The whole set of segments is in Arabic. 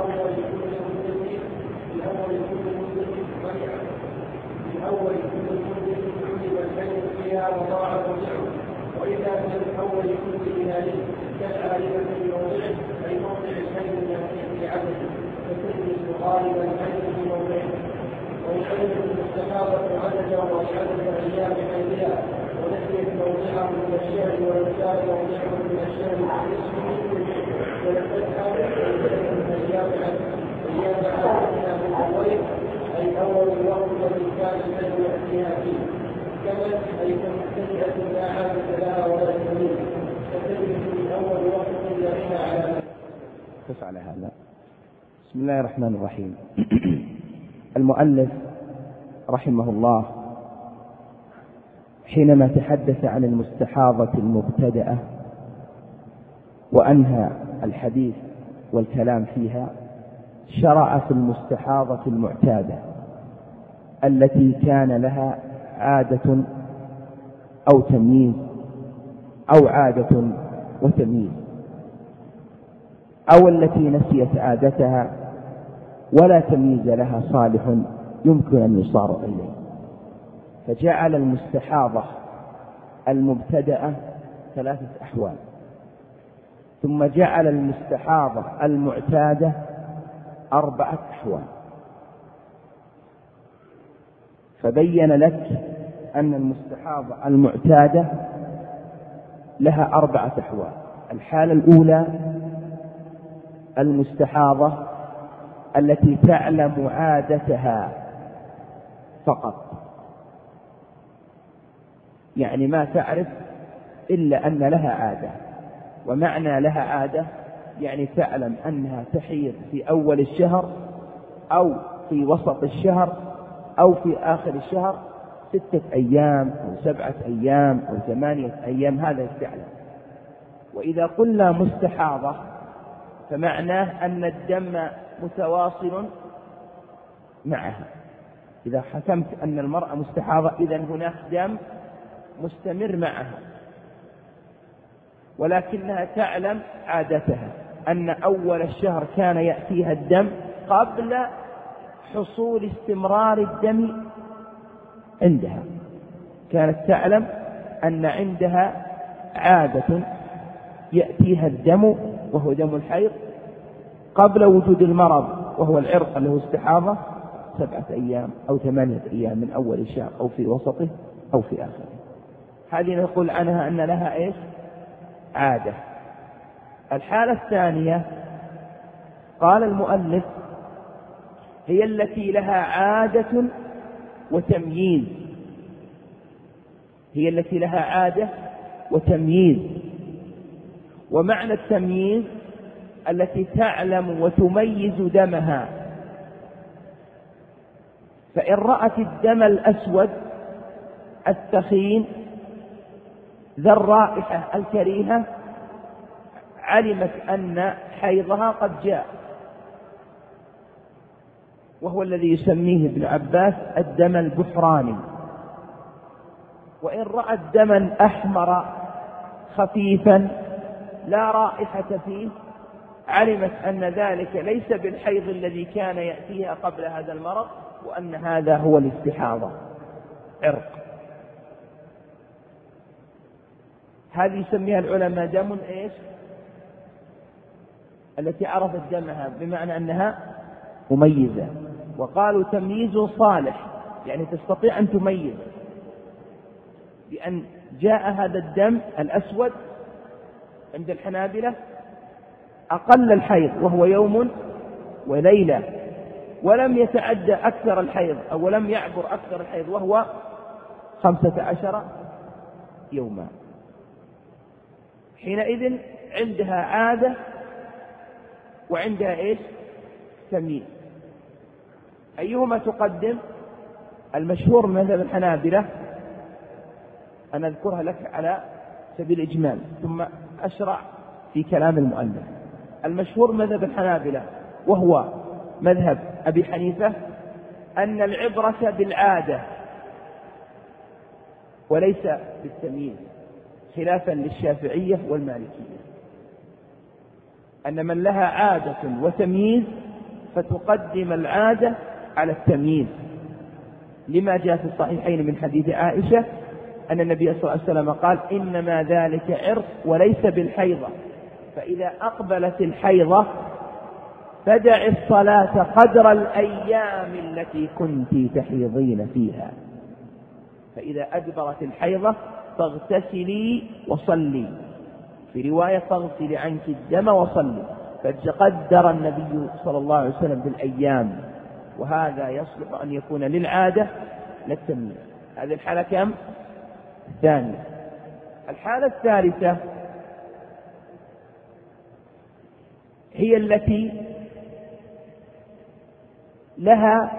الأول كل مدة علم الحي فيها وضاع موضعه، وإذا من الأول كل بناء كالعارفة في موضعه أي موضع الحي في عدده فتجلس غالبا الحي في موضعه. ويعلم المستحاضة عددا وعدد أيام حيثها ونسيت موضعه من الشهر ويختار موضعه من الشهر ولقد حدث أيام حدثنا من أولئك أي أول الوقت الذي كان الذي يأتيها فيه، كما أي كمبتدئة لا عادة لها ولا تمييز فتجد في أول وقت يريها على على هذا. بسم الله الرحمن الرحيم. المؤلف رحمه الله حينما تحدث عن المستحاضة المبتدأة وأنهى الحديث والكلام فيها، شرع في المستحاضة المعتادة التي كان لها عادة أو تمييز أو عادة وتمييز، أو التي نسيت عادتها ولا تمييز لها صالح يمكن أن يصار إليه، فجعل المستحاضة المبتدأة ثلاثة أحوال، ثم جعل المستحاضة المعتادة أربعة أحوال. فبين لك أن المستحاضة المعتادة لها أربعة أحوال. الحالة الأولى المستحاضة التي تعلم عادتها فقط، يعني ما تعرف إلا أن لها عادة، ومعنى لها عادة يعني تعلم أنها تحيض في أول الشهر أو في وسط الشهر أو في آخر الشهر 6 أيام أو 7 أيام أو 8 أيام، هذا تعلم. وإذا قلنا مستحاضة فمعناه أن الدم متواصل معها. إذا حكمت أن المرأة مستحاضة إذن هناك دم مستمر معها، ولكنها تعلم عادتها أن أول الشهر كان يأتيها الدم قبل حصول استمرار الدم عندها. كانت تعلم أن عندها عادة يأتيها الدم وهو دم الحيض قبل وجود المرض وهو العرق اللي هو استحاضة 7 أيام أو 8 أيام من أول الشهر أو في وسطه أو في آخره. هذه نقول عنها أن لها إيش؟ عادة. الحالة الثانية قال المؤلف هي التي لها عادة وتمييز، هي التي لها عادة وتمييز. ومعنى التمييز التي تعلم وتميز دمها، فإن رأت الدم الأسود الثخين ذا الرائحة الكريهة علمت أن حيضها قد جاء، وهو الذي يسميه ابن عباس الدم البحراني. وإن رأت دما أحمر خفيفا لا رائحة فيه علمت أن ذلك ليس بالحيض الذي كان يأتيها قبل هذا المرض، وأن هذا هو الاستحاضة، عرق. هذه يسميها العلماء دم إيش؟ التي عرفت دمها، بمعنى أنها مميزة. وقالوا تمييز صالح، يعني تستطيع أن تميز بأن جاء هذا الدم الأسود عند الحنابلة أقل الحيض وهو يوم وليلة، ولم يتعدى أكثر الحيض أو لم يعبر أكثر الحيض وهو 15 يوما. حينئذ عندها عادة وعندها إيش؟ تمييز. أيهما تقدم؟ المشهور من مذهب الحنابلة، أنا أذكرها لك على سبيل الإجمال ثم أشرع في كلام المؤلف. المشهور مذهب الحنابلة وهو مذهب أبي حنيفة أن العبرة بالعادة وليس بالتمييز، خلافا للشافعية والمالكية، أن من لها عادة وتمييز فتقدم العادة على التمييز، لما جاء في الصحيحين من حديث عائشة أن النبي صلى الله عليه وسلم قال: إنما ذلك عرق وليس بالحيضة، فإذا أقبلت الحيضة فدع الصلاة قدر الأيام التي كنت تحيضين فيها، فإذا أدبرت الحيضة فاغتسلي وصلي، في رواية فاغسلي عنك الدم وصلي، فقدر النبي صلى الله عليه وسلم بالأيام، وهذا يصلح أن يكون للعادة للتمييز. هذه الحالة كم؟ الثانية. الحالة الثالثة هي التي لها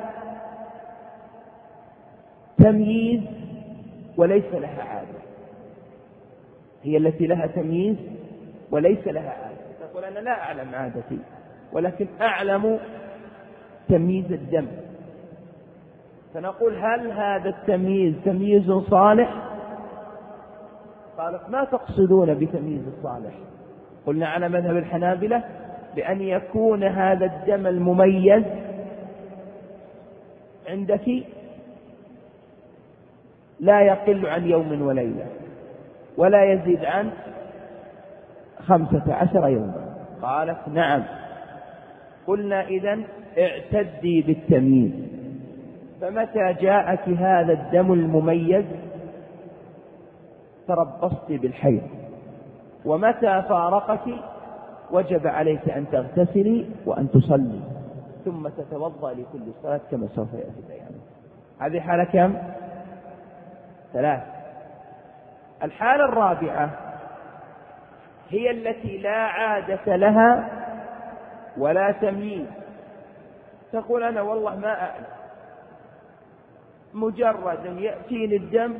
تمييز وليس لها عادة، هي التي لها تمييز وليس لها عادة. تقول: أنا لا أعلم عادتي ولكن أعلم تمييز الدم، فنقول: هل هذا التمييز تمييز صالح؟ قالت: ما تقصدون بتمييز الصالح؟ قلنا على مذهب الحنابلة بأن يكون هذا الدم المميز عندك لا يقل عن يوم وليلة ولا يزيد عن 15 يوما. قالت: نعم. قلنا: إذن اعتدي بالتمييز، فمتى جاءك هذا الدم المميز تربصت بالحيض، ومتى فارقك وجب عليك أن تغتسلي وأن تصلي ثم تتوضأ لكل صلاة كما سوف يأتي بيانه. هذه حالة كم؟ 3. الحالة الرابعة هي التي لا عادة لها ولا تمييز. تقول: أنا والله ما أعلم، مجرد أن يأتيني الدم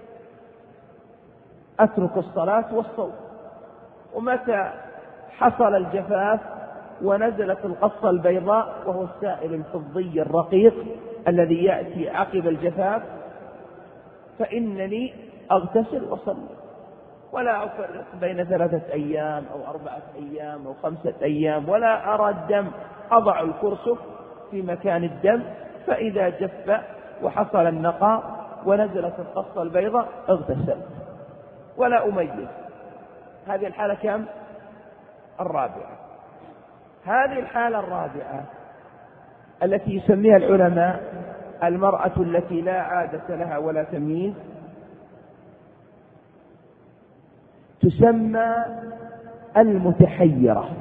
أترك الصلاة والصوم، ومتى حصل الجفاف ونزلت القصة البيضاء وهو السائل الفضي الرقيق الذي يأتي عقب الجفاف فإنني أغتسل وصلي، ولا أفرق بين 3 أيام أو 4 أيام أو 5 أيام، ولا أرى الدم أضع الكرسف في مكان الدم، فإذا جف وحصل النقاء ونزلت القصة البيضاء اغتسلت ولا أميز. هذه الحالة كم؟ الرابعة. هذه الحالة الرابعة التي يسميها العلماء المرأة التي لا عادة لها ولا تمييز تسمى المتحيرة،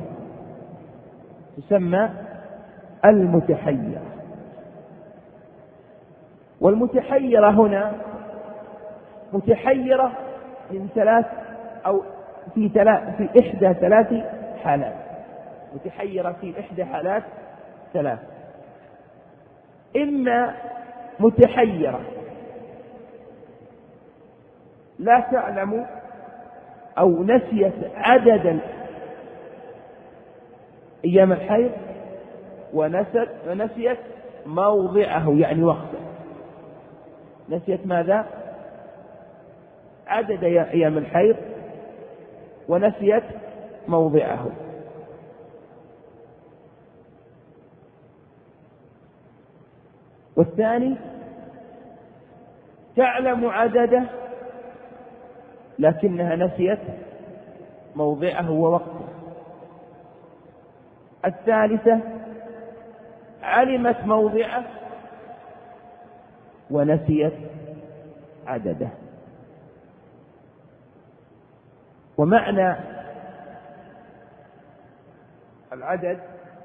تسمى المتحيرة. والمتحيرة هنا متحيرة من 3 أو في إحدى 3 حالات، متحيرة في إحدى حالات 3: إما متحيرة لا تعلم أو نسيت عدد أيام الحيض ونسيت موضعه، يعني وقته. نسيت ماذا؟ عدد أيام الحيض ونسيت موضعه. والثاني تعلم عدده لكنها نسيت موضعه ووقته. الثالثة علمت موضعه ونسيت عدده. ومعنى العدد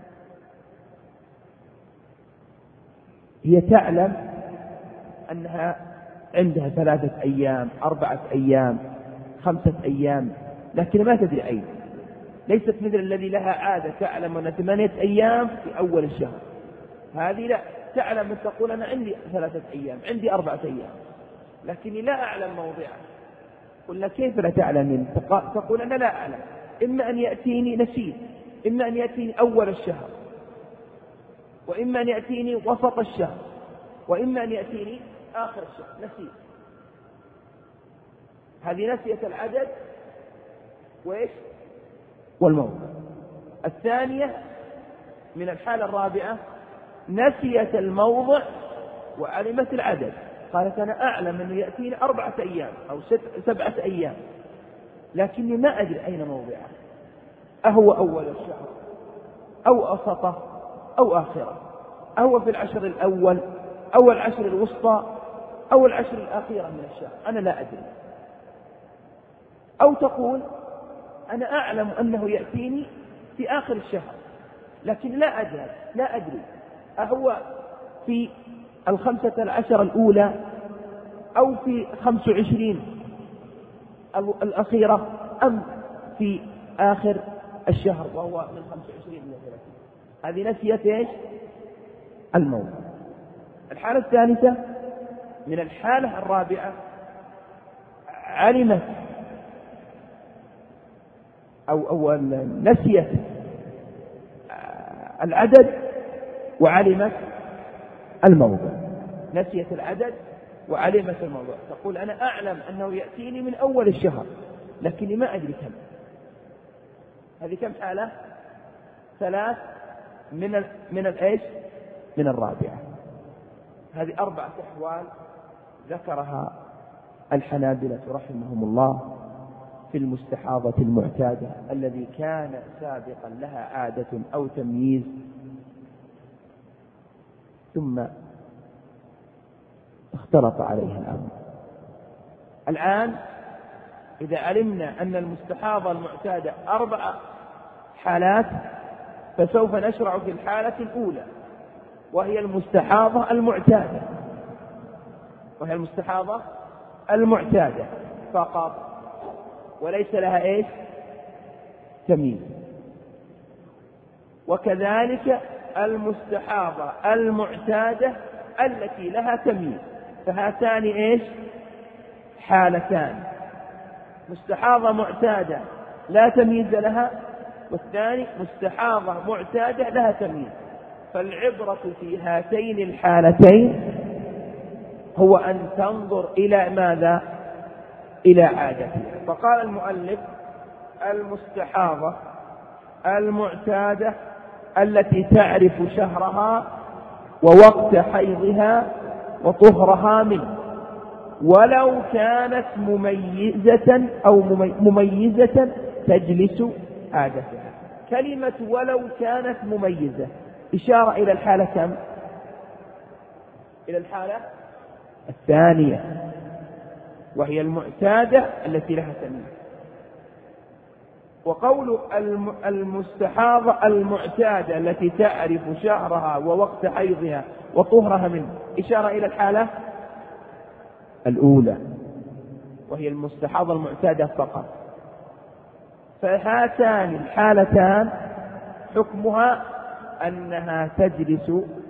هي تعلم أنها عندها 3 أيام 4 أيام 5 أيام، لكن ما تدري أين. ليست مثل الذي لها عادة تعلم أن 8 أيام في أول الشهر، هذه لا تعلم أن تقول أنا عندي 3 أيام عندي 4 أيام لكني لا أعلم موضعها. قلنا: كيف لا تعلمين؟ تقول: أنا لا أعلم، إما أن يأتيني نسيت، إما أن يأتيني أول الشهر، وإما أن يأتيني وسط الشهر، وإما أن يأتيني آخر الشهر، نسيت. هذه نسية العدد وإيش والموضع. الثانية من الحالة الرابعة نسيت الموضع وعلمت العدد، قالت أنا أعلم أنه يأتيني 4 أيام أو 7 أيام، لكني ما أدري أين موضعه، أهو أول الشهر أو أوسطه أو آخره، أهو في العشر الأول أو العشر الوسطى أو العشر الأخيرة من الشهر، أنا لا أدري. أو تقول أنا أعلم أنه يأتيني في آخر الشهر لكن لا أدري أهو في 15 الأولى أو في 25 الأخيرة أم في آخر الشهر وهو من 25 إلى 30. هذه نسيت إيش؟ الموضع. الحالة الثالثة من الحالة الرابعة علمت أو نسيت العدد وعلمت الموضع. نسيت العدد وعلمت الموضع، تقول أنا أعلم أنه يأتيني من أول الشهر لكني ما أدري كم. هذه كم حالة؟ 3 من الإيش؟ من الرابعة. هذه 4 أحوال ذكرها الحنابلة رحمهم الله في المستحاضة المعتادة الذي كان سابقا لها عادة أو تمييز ثم اختلط عليها الأمر. الآن إذا علمنا أن المستحاضة المعتادة 4 حالات، فسوف نشرع في الحالة الأولى وهي المستحاضة المعتادة، فقط وليس لها إيش؟ تمييز. وكذلك المستحاضة المعتادة التي لها تمييز، فهاتان إيش؟ حالتان، مستحاضة معتادة لا تمييز لها، والثاني مستحاضة معتادة لها تمييز. فالعبرة في هاتين الحالتين هو أن تنظر إلى ماذا؟ إلى عادتها. فقال المؤلف المستحاضة المعتادة التي تعرف شهرها ووقت حيضها وطهرها منه ولو كانت مميزة تجلس عادتها. كلمة ولو كانت مميزة إشارة إلى الحالة كم؟ إلى الحالة الثانية وهي المعتادة التي لها تمييز. وقول المستحاضة المعتادة التي تعرف شهرها ووقت حيضها وطهرها منه إشارة إلى الحالة الأولى وهي المستحاضة المعتادة فقط. فهاتان الحالتان حكمها أنها تجلس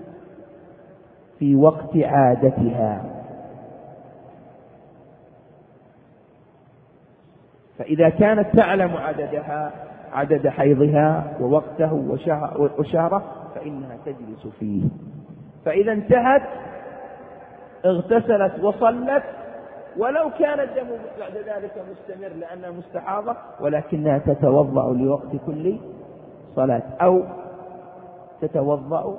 في وقت عادتها. فإذا كانت تعلم عدد حيضها ووقته وشهره فإنها تجلس فيه. فإذا انتهت اغتسلت وصلت ولو كان الدم بعد ذلك مستمر لأنها مستحاضة، ولكنها تتوضأ لوقت كل صلاة أو تتوضأ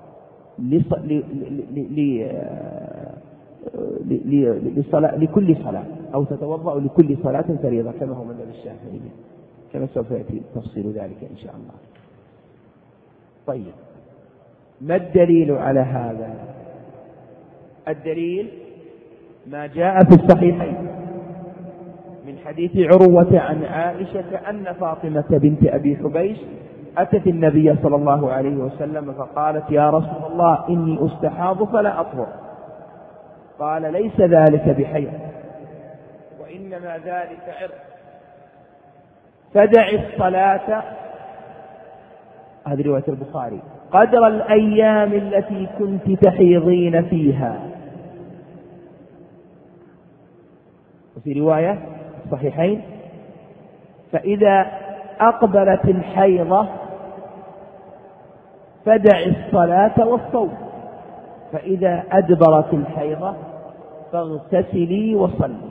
لكل صلاة أو تتوضأ لكل صلاة فريضة كما هو مذهب الشافعية، كما سوف يأتي تفصيل ذلك إن شاء الله. طيب، ما الدليل على هذا؟ الدليل ما جاء في الصحيحين من حديث عروة عن عائشة أن فاطمة بنت أبي حبيش أتت النبي صلى الله عليه وسلم فقالت يا رسول الله إني أستحاض فلا أطهر. قال ليس ذلك بحيض وإنما ذلك عرق، فدع الصلاة، هذه رواية البخاري، قدر الأيام التي كنت تحيضين فيها. وفي رواية الصحيحين فإذا أقبلت الحيضة فدع الصلاة والصوم، فإذا أدبرت الحيضة فاغتسلي وصلي.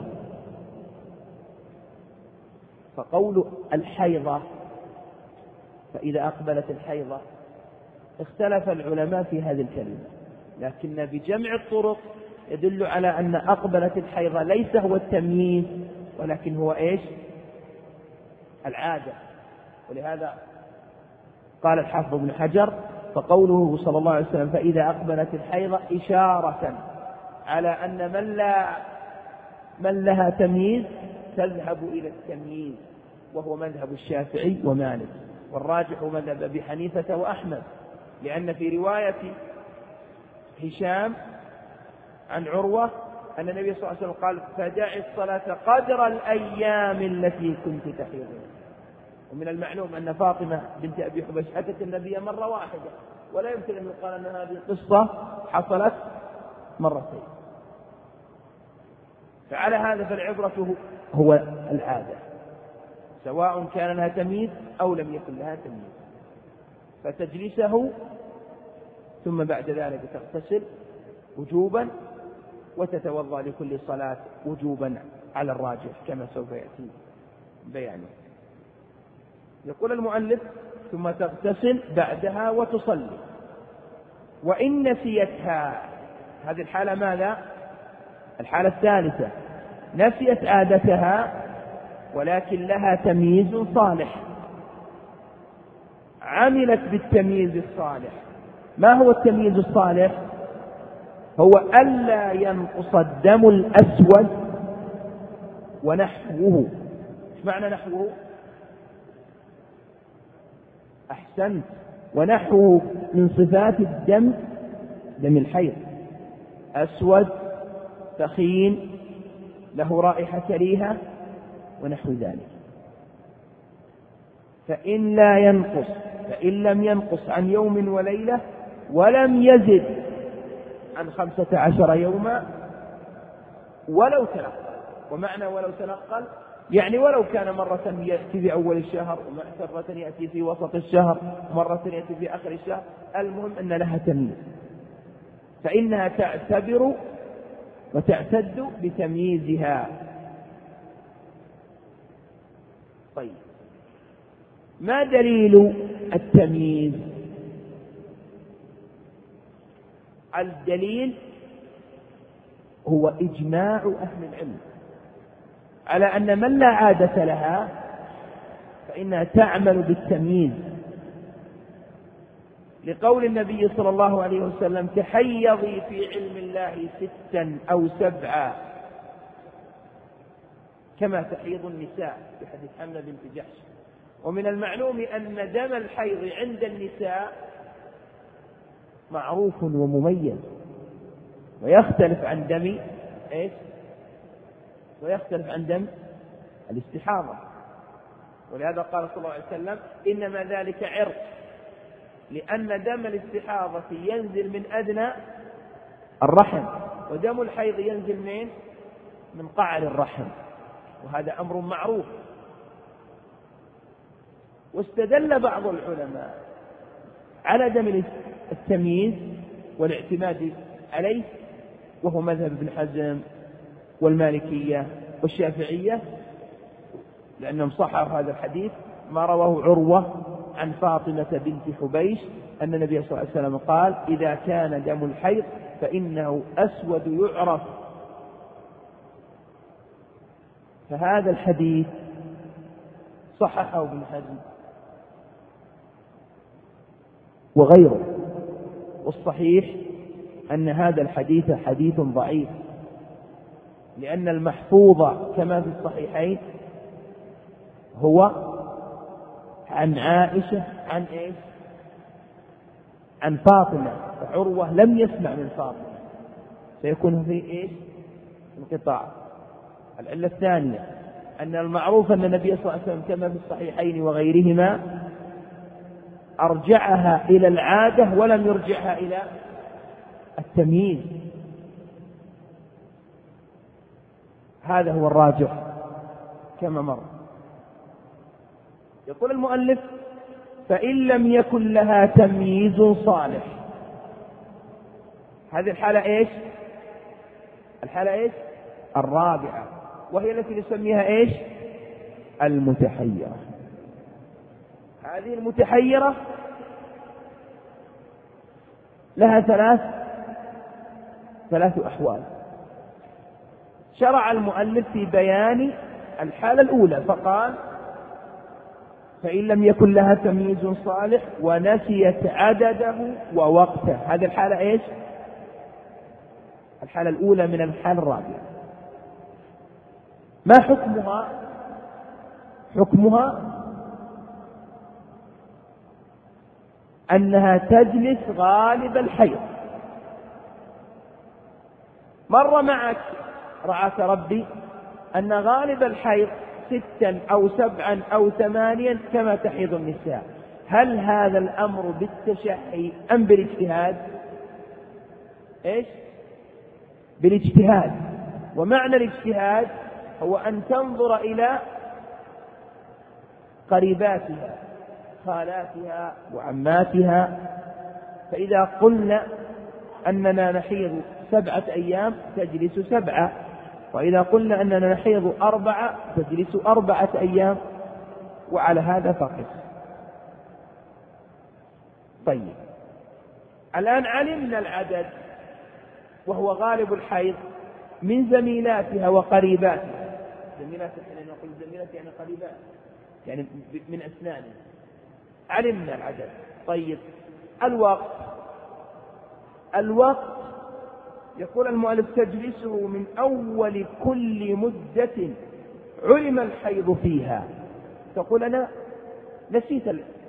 فقول الحيضة فإذا أقبلت الحيضة اختلف العلماء في هذه الكلمة، لكن بجمع الطرق يدل على أن أقبلت الحيضة ليس هو التمييز، ولكن هو إيش؟ العادة. ولهذا قال الحافظ ابن حجر: فقوله صلى الله عليه وسلم فإذا أقبلت الحيضة إشارة على أن من لها تمييز تذهب إلى التمييز، وهو مذهب الشافعي ومالك، والراجح مذهب أبي حنيفة وأحمد، لأن في رواية هشام عن عروة أن النبي صلى الله عليه وسلم قال: فدعي الصلاة قدر الأيام التي كنت تحيضين. ومن المعلوم أن فاطمة بنت أبي حبيش أتت النبي مرة واحدة، ولا يمكن أن يقال أن هذه القصة حصلت مرتين. فعلى هذا فالعبرة هو العادة، سواء كان لها تمييز أو لم يكن لها تمييز. فتجلسه ثم بعد ذلك تغتسل وجوبا، وتتوضأ لكل صلاة وجوبا على الراجح كما سوف يأتي بيانه. يقول المؤلف: ثم تغتسل بعدها وتصلي. وإن نسيتها، هذه الحالة ماذا؟ الحالة الثالثة، نسيت عادتها ولكن لها تمييز صالح، عملت بالتمييز الصالح. ما هو التمييز الصالح؟ هو ألا ينقص الدم الأسود ونحوه. ايش معنى نحوه؟ أحسنت، ونحوه من صفات الدم، دم الحيض، أسود ثخين له رائحة كريهة ونحو ذلك. فإن لم ينقص عن يوم وليلة ولم يزد عن 15 يوما ولو تنقل. ومعنى ولو تنقل يعني ولو كان مرة يأتي في أول الشهر، ومرة يأتي في وسط الشهر، ومرة يأتي في آخر الشهر، المهم أن لها تمييز، فإنها تعتبر وتعتد بتمييزها. طيب، ما دليل التمييز؟ الدليل هو إجماع أهل العلم على أن من لا عادة لها فإنها تعمل بالتمييز، لقول النبي صلى الله عليه وسلم: تحيضي في علم الله 6 أو 7 كما تحيض النساء، في حديث حمنة بنت جحش. ومن المعلوم أن دم الحيض عند النساء معروف ومميز، ويختلف عن دم إيش؟ ويختلف عن دم الاستحاضة. ولهذا قال صلى الله عليه وسلم: إنما ذلك عرق، لأن دم الاستحاضة ينزل من أدنى الرحم، ودم الحيض ينزل من قعر الرحم، وهذا أمر معروف. واستدل بعض العلماء على دم التمييز والاعتماد عليه، وهو مذهب ابن حزم والمالكية والشافعية، لأنهم صححوا هذا الحديث ما رواه عروة عن فاطمة بنت حبيش أن النبي صلى الله عليه وسلم قال: إذا كان دم الحيض فإنه أسود يعرف. فهذا الحديث صححه ابن حزم وغيره، والصحيح أن هذا الحديث حديث ضعيف، لأن المحفوظ كما في الصحيحين هو عن عائشة عن إيش؟ عن فاطمة، وعروة لم يسمع من فاطمة، سيكون في إيش؟ انقطاع. العلة الثانية أن المعروف أن النبي صلى الله عليه وسلم كما في الصحيحين وغيرهما أرجعها إلى العادة ولم يرجعها إلى التمييز. هذا هو الراجح كما مر. يقول المؤلف: فإن لم يكن لها تمييز صالح. هذه الحالة إيش؟ الحالة إيش؟ الرابعة، وهي التي نسميها إيش؟ المتحيرة. هذه المتحيرة لها ثلاث أحوال. شرع المؤلف في بيان الحالة الأولى فقال: فإن لم يكن لها تمييز صالح ونسيت عدده ووقته. هذه الحالة إيش؟ الحالة الأولى من الحالة الرابعة. ما حكمها؟ حكمها أنها تجلس غالب الحيض. مر معك رعاك ربي أن غالب الحيض 6 أو 7 أو 8 كما تحيض النساء. هل هذا الأمر بالتشحي أم بالاجتهاد؟ إيش؟ بالاجتهاد. ومعنى الاجتهاد هو أن تنظر إلى قريباتها خالاتها وعماتها. فإذا قلنا أننا نحيض 7 أيام تجلس 7، وإذا قلنا أننا نحيض 4 تجلس 4 أيام، وعلى هذا فقط. طيب، الآن علمنا العدد وهو غالب الحيض من زميلاتها وقريباتها. زميلاتها حين نقول زميلات يعني قريبات، يعني من أسنانها. علمنا العدد. طيب، الوقت يقول المؤلف: تجلسه من أول كل مدة علم الحيض فيها. تقول: أنا نسيت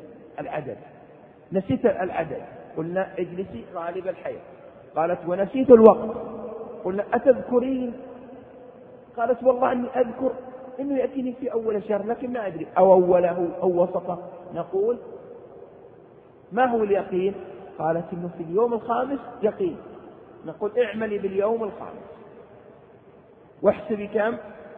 العدد. قلنا: اجلسي غالب الحيض. قالت: ونسيت الوقت. قلنا: أتذكرين؟ قالت: والله أني أذكر أنه يأتيني في أول شهر لكن ما أدري أو أوله أو وسطه. نقول: ما هو اليقين؟ قالت: إنه في اليوم الخامس يقين. نقول: اعملي باليوم الخامس واحسبي كم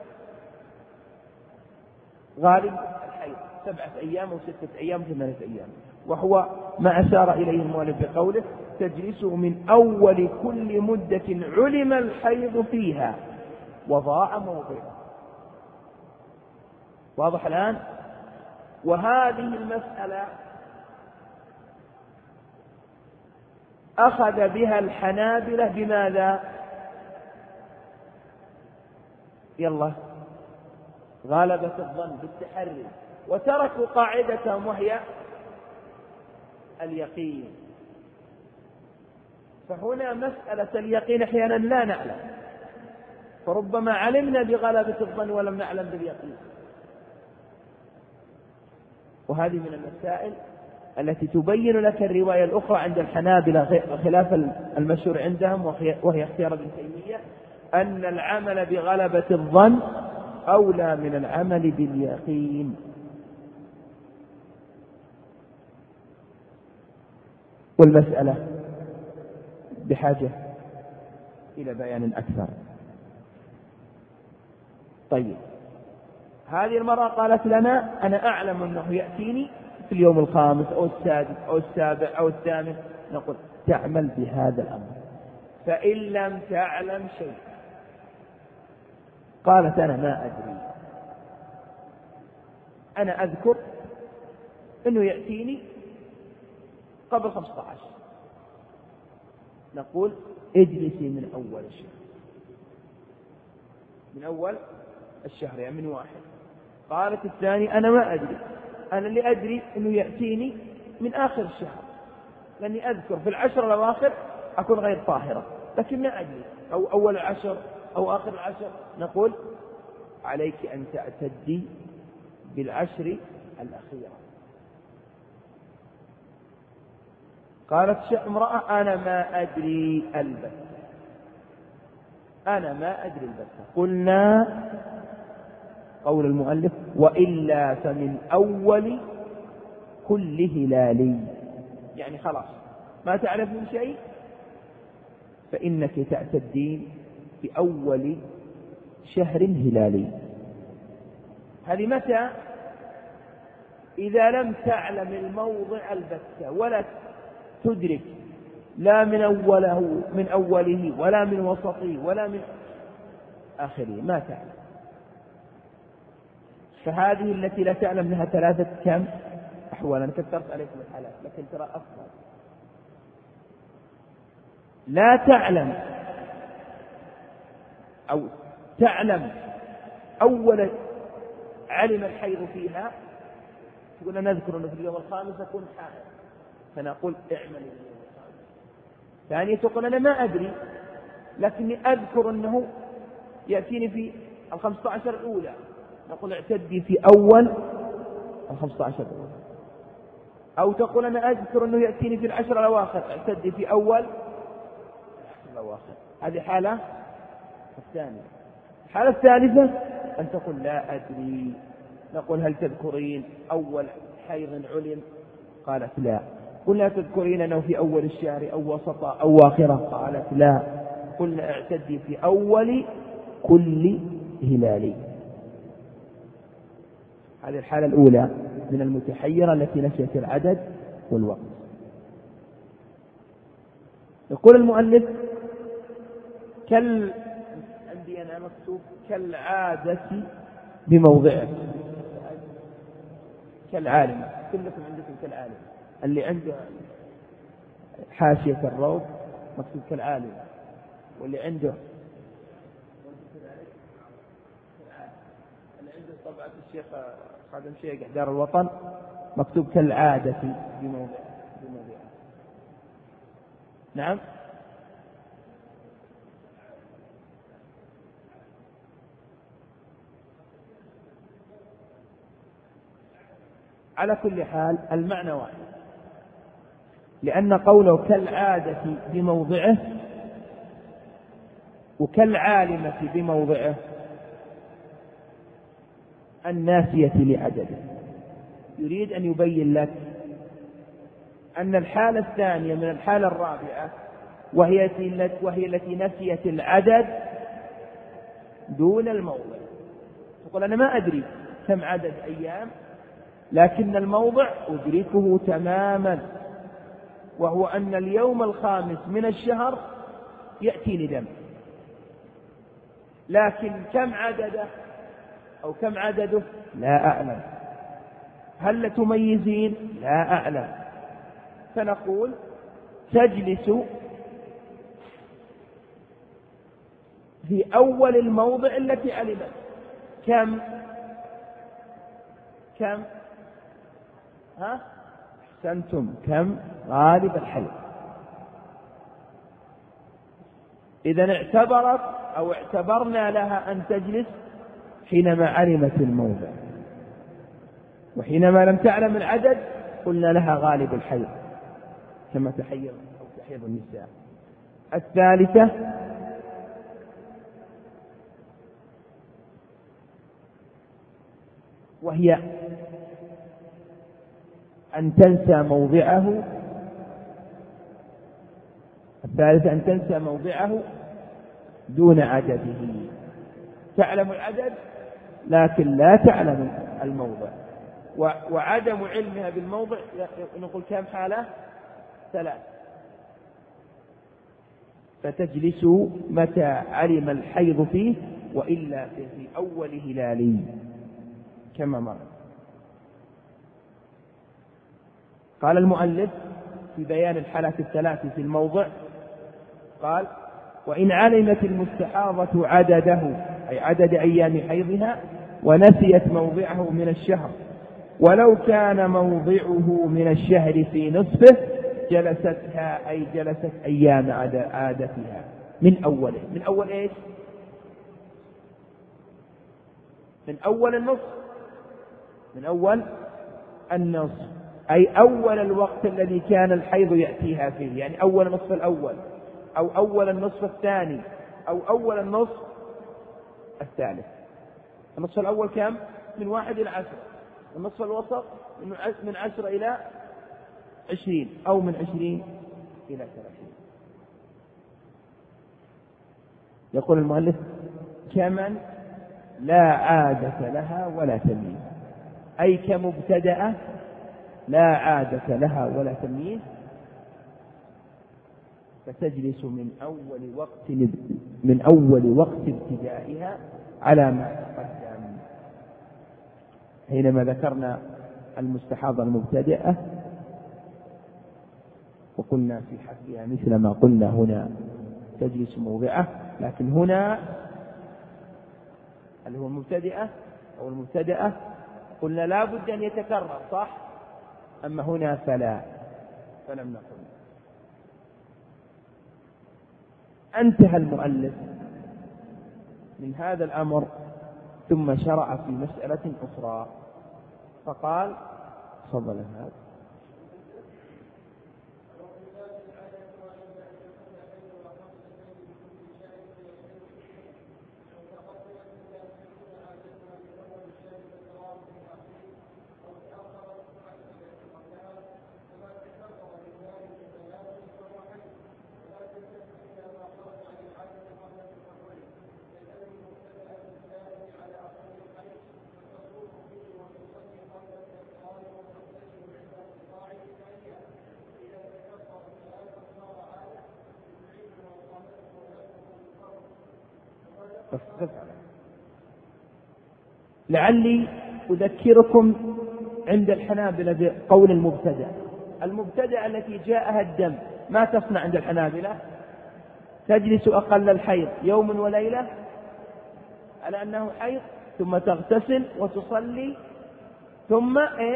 غالب الحيض، 7 أيام أو 6 أيام 8 أيام، وهو ما أشار إليه المؤلف بقوله: تجلسه من أول كل مدة علم الحيض فيها وضاع موضعه. واضح الآن؟ وهذه المسألة أخذ بها الحنابلة بماذا؟ يلا، غلبة الظن بالتحري، وتركوا قاعدتهم وهي اليقين. فهنا مسألة اليقين أحيانا لا نعلم، فربما علمنا بغلبة الظن ولم نعلم باليقين. وهذه من المسائل التي تبين لك الرواية الأخرى عند الحنابلة خلاف المشهور عندهم، وهي اختيار ابن تيمية، أن العمل بغلبة الظن أولى من العمل باليقين. والمسألة بحاجة إلى بيان أكثر. طيب، هذه المرأة قالت لنا: أنا أعلم أنه يأتيني في اليوم الخامس أو السادس أو السابع أو الثامن. نقول: تعمل بهذا الأمر. فإن لم تعلم شيء، قالت: أنا ما أدري، أنا أذكر أنه يأتيني قبل 15. نقول: اجلسي من أول الشهر، من أول الشهر يعني من 1. قالت الثاني: أنا ما أدري، أنا اللي أدري أنه يأتيني من آخر الشهر، لأني أذكر في 10 الأواخر أكون غير طاهرة، لكن ما أدري أو أول 10 أو آخر 10. نقول: عليك أن تعتدي بالعشر الأخيرة. قالت امرأة: أنا ما أدري البتة، أنا ما أدري البتة. قلنا قول المؤلف: وإلا فمن أول كل هلالي، يعني خلاص ما تعرف من شيء فإنك تعتدين بأول شهر هلالي. هذه متى؟ إذا لم تعلم الموضع البتة ولا تدرك لا من أوله ولا من وسطه ولا من آخره، ما تعلم. فهذه التي لا تعلم لها 3 كم أحوال. أنا كثرت عليكم الحالات لكن ترى أفضل. لا تعلم أو تعلم أول علم الحيض فيها، تقول أنا أذكر أنه في اليوم الخامس أكون حائض، فنقول اعمل اليوم الخامس. ثانية تقول أنا ما أدري لكني أذكر أنه يأتيني في 15 الأولى، نقول اعتدي في أول 15 الأولى. أو تقول أنا أذكر أنه يأتيني في 10 الأواخر، اعتدي في أول 10 الأواخر. هذه حالة الثانية. الحالة الثالثة أن تقول لا أدري، نقول هل تذكرين أول حيض علم؟ قالت لا. قلنا تذكرين أنه في أول الشهر أو وسطه أو آخره؟ قالت لا. قلنا اعتدي في أول كل هلالي. هذه الحالة الأولى من المتحيرة التي نسيت العدد والوقت. يقول المؤلف عندي أنا مكتوب كالعادة بموضعه، كالعالم، كلكم عندكم كالعالم، اللي عنده حاشية الروض مكتوب كالعالم، واللي عنده طبعة الشيخ خادم شيخ دار الوطن مكتوب كالعادة بموضعه. نعم. على كل حال المعنى واحد، لأن قوله كالعادة بموضعه وكالعالمة بموضعه الناسية لعدده، يريد أن يبين لك أن الحالة الثانية من الحالة الرابعة وهي التي نسيت العدد دون الموضع. تقول أنا ما أدري كم عدد أيام، لكن الموضع أدركه تماما، وهو أن اليوم الخامس من الشهر يأتيني دم، لكن كم عدده أو كم عدده لا أعلم. هل تميزين؟ لا أعلم. فنقول تجلس في أول الموضع التي علمت كم أحسنتم، كم غالب الحيض. إذا اعتبرت أو اعتبرنا لها أن تجلس حينما علمت الموضع، وحينما لم تعلم العدد قلنا لها غالب الحيض كما تحيض أو تحيض النساء. الثالثة وهي أن تنسى موضعه، الثالثة أن تنسى موضعه دون عدده، تعلم العدد لكن لا تعلم الموضع. وعدم علمها بالموضع نقول كم حالة؟ 3. فتجلس متى علم الحيض فيه، وإلا في أول هلالي كما مر. قال المؤلف في بيان الحالات الثلاث في الموضع، قال وإن علمت المستحاضة عدده أي عدد أيام حيضها ونسيت موضعه من الشهر، ولو كان موضعه من الشهر في نصفه جلستها أي جلست أيام عادتها من أوله. من أول إيش؟ من أول النصف، من أول النصف أي أول الوقت الذي كان الحيض يأتيها فيه، يعني أول النصف الأول أو أول النصف الثاني أو أول النصف الثالث. النصف الأول كم؟ من 1 إلى 10. النصف الوسط من 10 إلى 20 أو من 20 إلى 30. يقول المؤلف كمن لا عادة لها ولا تمييز، أي كمبتدأة لا عادة لها ولا تمييز، فتجلس من أول وقت ابتدائها على ما تقدم. حينما ذكرنا المستحاضة المبتدئة وقلنا في حقها مثل ما قلنا هنا تجلس موضعه، لكن هنا اللي هو المبتدئة أو المبتدأة قلنا لا بد أن يتكرر، صح؟ أما هنا فلم نقل. انتهى المؤلف من هذا الأمر ثم شرع في مسألة أخرى فقال: تفضل هذا. لعلي أذكركم عند الحنابلة بقول المبتدأ التي جاءها الدم ما تصنع عند الحنابلة؟ تجلس أقل الحيض يوم وليلة على أنه حيض، ثم تغتسل وتصلي، ثم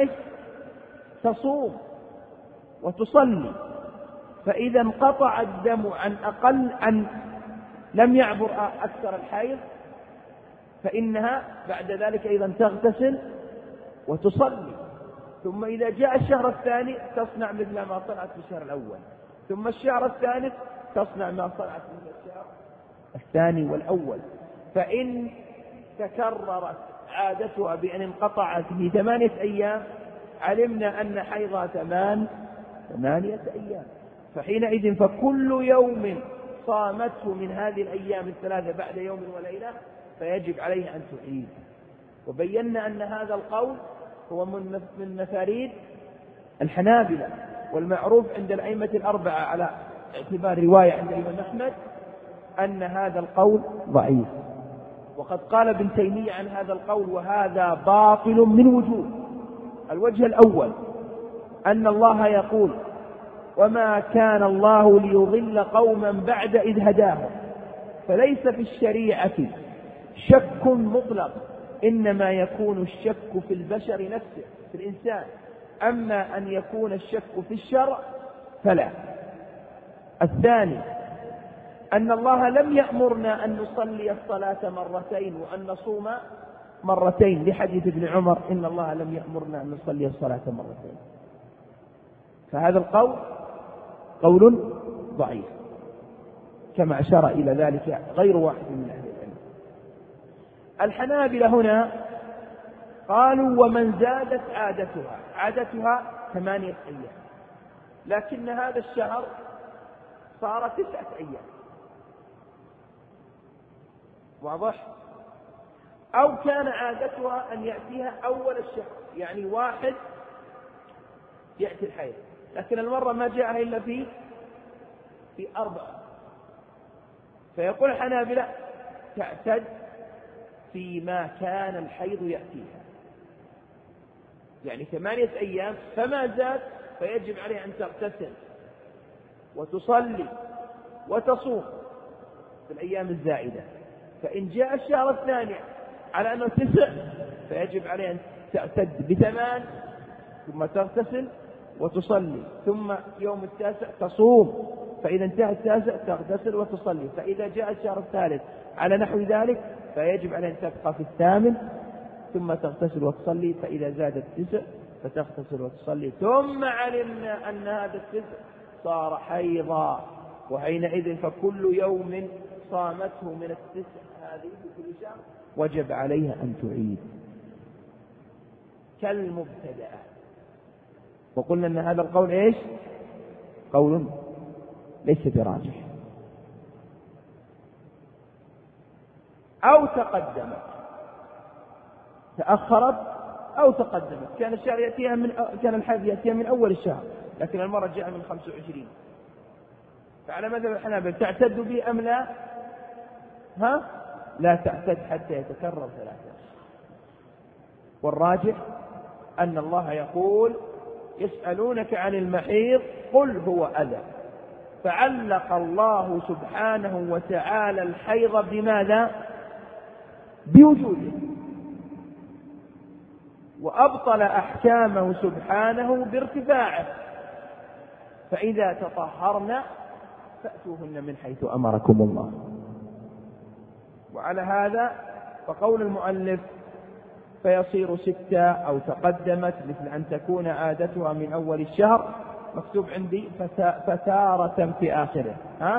تصوم وتصلي. فإذا انقطع الدم عن لم يعبر أكثر الحيض فإنها بعد ذلك أيضا تغتسل وتصلي، ثم إذا جاء الشهر الثاني تصنع مثل ما صنعت في الشهر الأول، ثم الشهر الثالث تصنع ما صنعت في الشهر الثاني والأول. فإن تكررت عادتها بأن انقطعت في 8 أيام علمنا أن حيضها 8 أيام، فحينئذ فكل يوم صامته من هذه الأيام الثلاثة بعد يوم وليلة فيجب عليه أن تعيد. وبينا أن هذا القول هو من مفاريد الحنابلة، والمعروف عند الأئمة الأربعة على اعتبار رواية عند الإمام أحمد أن هذا القول ضعيف. وقد قال ابن تيمية عن هذا القول: وهذا باطل من وجوه. الوجه الأول أن الله يقول: وما كان الله ليضل قوما بعد إذ هداهم، فليس في الشريعة شك مطلق، إنما يكون الشك في البشر نفسه، في الإنسان. أما أن يكون الشك في الشرع فلا. الثاني أن الله لم يأمرنا أن نصلي الصلاة مرتين وأن نصوم مرتين، لحديث ابن عمر: إن الله لم يأمرنا أن نصلي الصلاة مرتين. فهذا القول قول ضعيف، كما أشار إلى ذلك غير واحد من أهل العلم. الحنابلة هنا قالوا: ومن زادت عادتها 8 أيام، لكن هذا الشهر صار 9 أيام، واضح؟ أو كان عادتها أن يأتيها أول الشهر، يعني 1 يأتي الحيض، لكن المرة ما جاءها إلا في 4. فيقول الحنابلة: تعتد فيما كان الحيض يأتيها، يعني 8 أيام، فما زاد فيجب عليه أن تغتسل وتصلي وتصوم في الأيام الزائدة. فإن جاء الشهر الثاني على أنه 9 فيجب عليه أن تعتد ب8 ثم تغتسل وتصلي، ثم يوم التاسع تصوم، فإذا انتهى التاسع تغتسل وتصلي. فإذا جاء الشهر الثالث على نحو ذلك فيجب عليه أن تبقى في 8 ثم تغتسل وتصلي، فإذا زادت 9 فتغتسل وتصلي. ثم علمنا أن هذا 9 صار حيضا، وحينئذ فكل يوم صامته من 9 هذه في كل شهر وجب عليها أن تعيد كالمبتدأة. وقلنا أن هذا القول قول ليس براجح. أو تقدمت، تأخرت أو تقدمت، كان الشهر يأتيها كان الحيض يأتيها من أول الشهر، لكن المرة جاء من 25. فعلى مذهب الحنابلة تعتد به أم لا؟ لا تعتد حتى يتكرر 3. والراجح أن الله يقول: يسألونك عن المحيض قل هو أذى. فعلق الله سبحانه وتعالى الحيض بماذا؟ بوجوده، وأبطل أحكامه سبحانه بارتفاعه. فإذا تطهرن فأتوهن من حيث أمركم الله. وعلى هذا فقول المؤلف فيصير 6 أو تقدمت مثل أن تكون عادتها من أول الشهر، مكتوب عندي فتارة في آخره.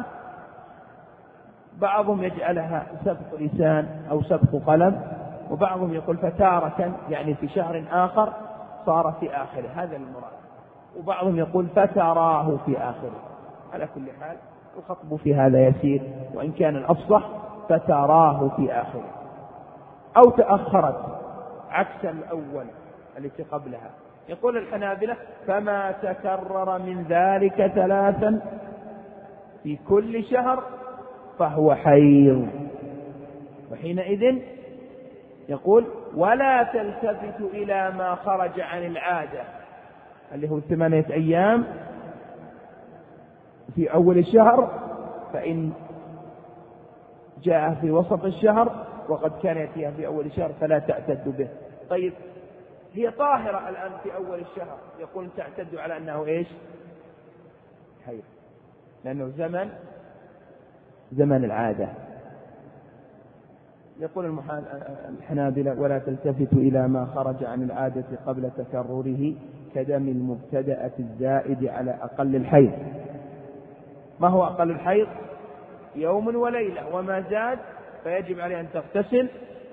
بعضهم يجعلها سبق لسان أو سبق قلم، وبعضهم يقول فتارة يعني في شهر آخر صار في آخره، هذا المراد. وبعضهم يقول فتراه في آخره. على كل حال الخطب في هذا يسير، وإن كان الأفصح فتراه في آخره. أو تأخرت عكس الأول التي قبلها. يقول الحنابلة فما تكرر من ذلك 3 في كل شهر فهو حيض. وحينئذ يقول ولا تلتفت إلى ما خرج عن العادة، اللي هو 8 أيام في أول الشهر، فإن جاء في وسط الشهر وقد كان يأتيها في أول الشهر فلا تعتد به. طيب هي طاهرة الآن في أول الشهر، يقول تعتد على أنه إيش؟ حيض، لأنه زمن العادة. يقول الحنابلة ولا تلتفت إلى ما خرج عن العادة قبل تكرره كدم المبتدأة الزائد على أقل الحيض. ما هو أقل الحيض؟ يوم وليلة، وما زاد فيجب عليه أن تغتسل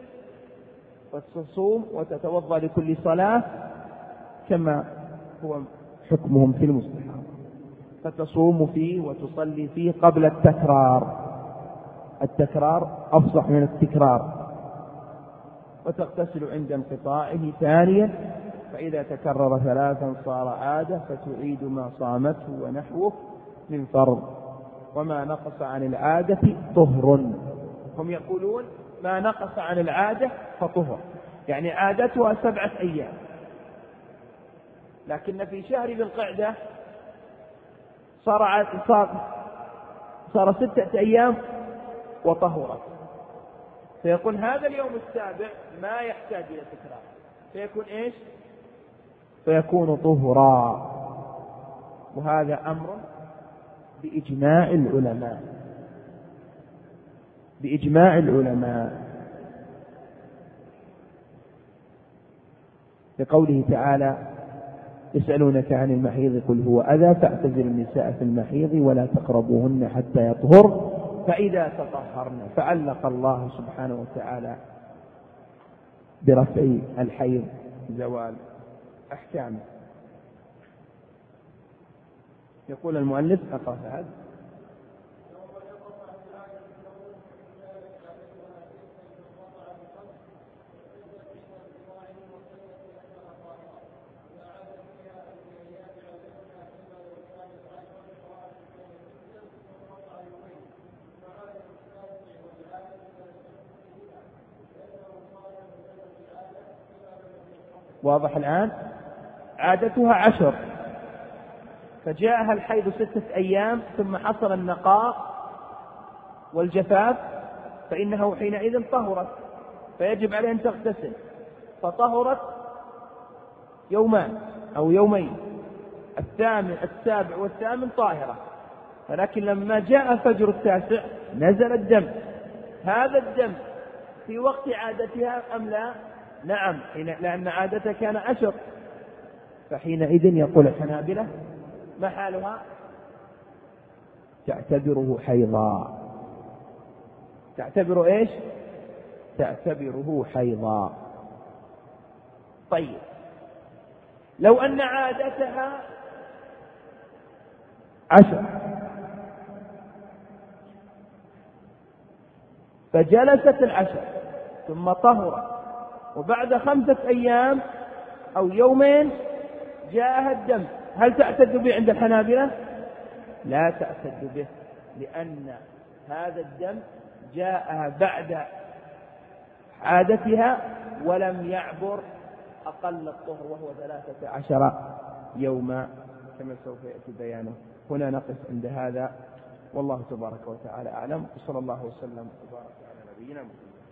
وتصوم وتتوضأ لكل صلاة كما هو حكمهم في المستحاضة، فتصوم فيه وتصلي فيه قبل التكرار. التكرار أفصح من التكرار. وتغتسل عند انقطاعه ثانيا، فإذا تكرر 3 صار عادة فتعيد ما صامته ونحوه من فرض. وما نقص عن العادة طهر. هم يقولون ما نقص عن العادة فطهر، يعني عادتها 7 أيام، لكن في شهر ذي القعدة صار 6 أيام وطهرت. فيكون هذا اليوم السابع ما يحتاج إلى تكرار، فيكون إيش؟ فيكون طهرا. وهذا أمر بإجماع العلماء، لقوله تعالى يسألونك عن المحيض قل هو أذى فاعتزلوا النساء في المحيض ولا تقربوهن حتى يطهر فإذا تطهرن. فعلق الله سبحانه وتعالى برفع الحيض زوال أحكامه. يقول المؤلف أقرأ هذا واضح الآن. عادتها 10 فجاءها الحيض 6 أيام ثم حصل النقاء والجفاف، فإنه حينئذ طهرت، فيجب عليه أن تغتسل. فطهرت 2 أو 2 يومين، 7 و8 طاهرة. ولكن لما جاء فجر 9 نزل الدم. هذا الدم في وقت عادتها أم لا؟ نعم، لأن عادتها كان 10. فحينئذ يقول الحنابلة ما حالها؟ تعتبره حيضا. تعتبر إيش؟ تعتبره حيضا. طيب لو أن عادتها 10 فجلست 10 ثم طهرت، وبعد 5 أيام أو 2 يومين جاءها الدم، هل تعتد به عند الحنابلة؟ لا تعتد به، لأن هذا الدم جاءها بعد عادتها ولم يعبر أقل الطهر وهو 13 يوما كما سوف يأتي بيانه. هنا نقف عند هذا، والله تبارك وتعالى أعلم، وصلى الله وسلم وبارك على نبينا محمد.